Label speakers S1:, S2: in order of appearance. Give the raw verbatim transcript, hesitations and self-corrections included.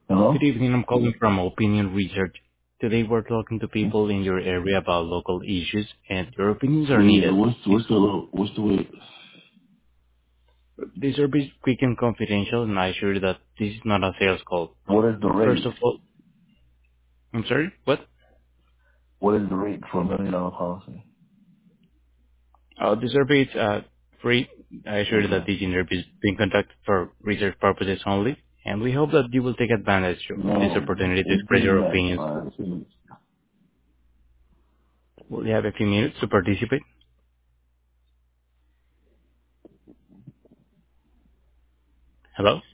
S1: Good
S2: Hello?
S1: evening. I'm calling from Opinion Research. Today we're talking to people in your area about local issues, and your opinions are
S2: Yeah,
S1: needed.
S2: what's
S1: If
S2: what's the what's the way?
S1: this service is quick and confidential, and I assure you that this is not a sales call.
S2: What is the
S1: First
S2: rate?
S1: of all, I'm sorry, what?
S2: What is the rate for a million dollar policy?
S1: Uh, the survey is uh, free. I assure you that
S2: Okay.
S1: this interview is being conducted for research purposes only, and we hope that you will take advantage of this
S2: No,
S1: opportunity to
S2: eighteen
S1: express your
S2: minutes.
S1: opinions.
S2: All right.
S1: Will you have a few minutes to participate? Hello?